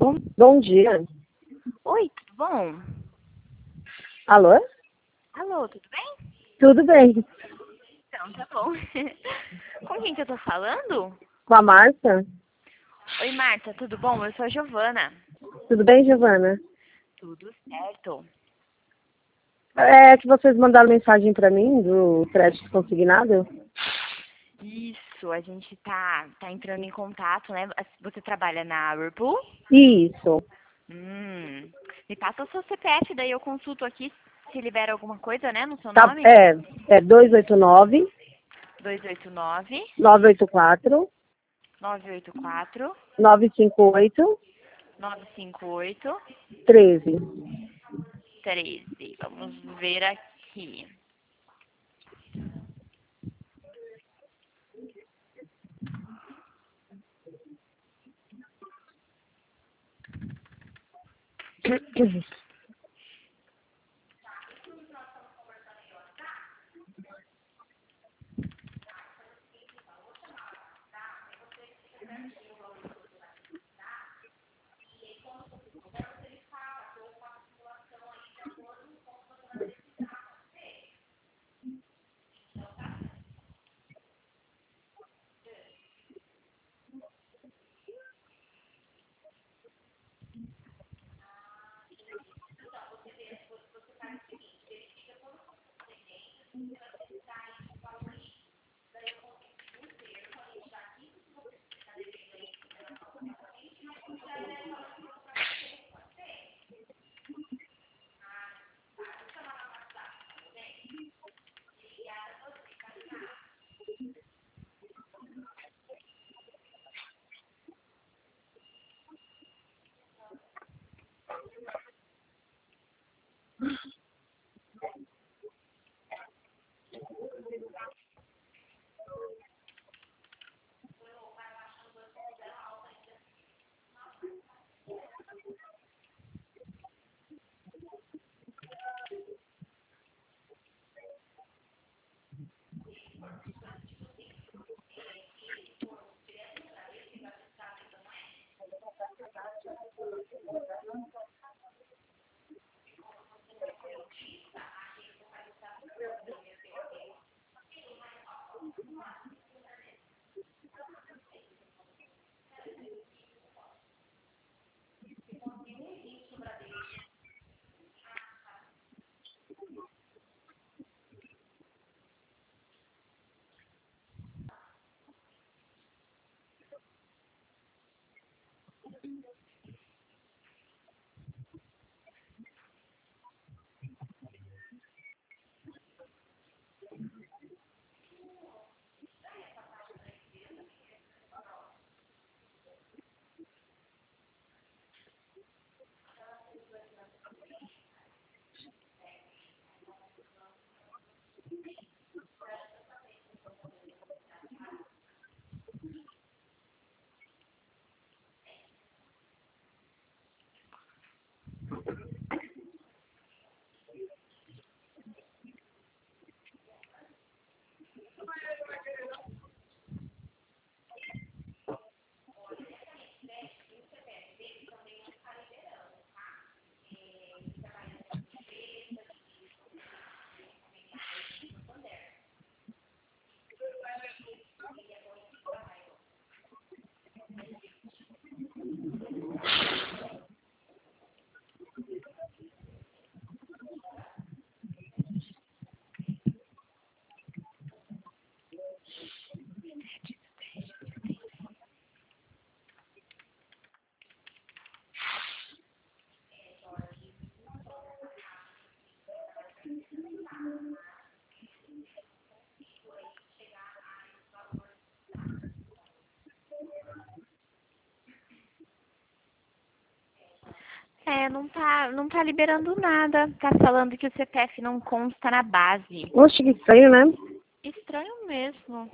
Bom dia. Oi, tudo bom? Alô? Alô, tudo bem? Tudo bem? Então, tá bom. Com quem que eu tô falando? Com a Marta? Oi, Marta, tudo bom? Eu sou a Giovana. Tudo bem, Giovana? Tudo certo. É que vocês mandaram mensagem pra mim do crédito consignado? Isso, a gente tá entrando em contato, né? Você trabalha na Whirlpool? Isso. Me passa o seu CPF, daí eu consulto aqui se libera alguma coisa, né, no seu Tá, nome. é 289 289 984 984 958 958 13. 13. Vamos ver aqui. Não tá liberando nada. Tá falando que o CPF não consta na base. Oxe, que estranho, né? Estranho mesmo.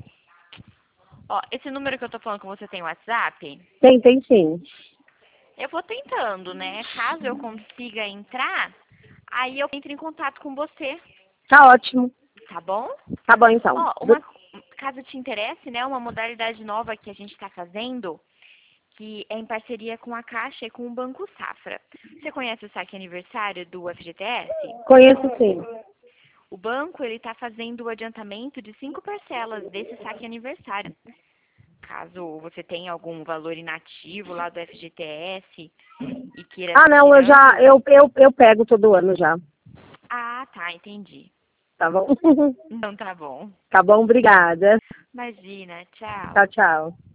Ó, esse número que eu tô falando com você tem WhatsApp? Tem sim. Eu vou tentando, né? Caso eu consiga entrar, aí eu entro em contato com você, Tá ótimo. tá bom? Tá bom, então. Ó, caso te interesse, né, uma modalidade nova que a gente tá fazendo, que é em parceria com a Caixa e com o Banco Safra. Você conhece o saque aniversário do FGTS? Conheço sim. O banco ele está fazendo o adiantamento de 5 parcelas desse saque aniversário. Caso você tenha algum valor inativo lá do FGTS e queira Ah, estar não, tirando... eu pego todo ano já. Ah, tá, entendi. Tá bom? Então tá bom. Tá bom, obrigada. Imagina, tchau. Tchau, tchau.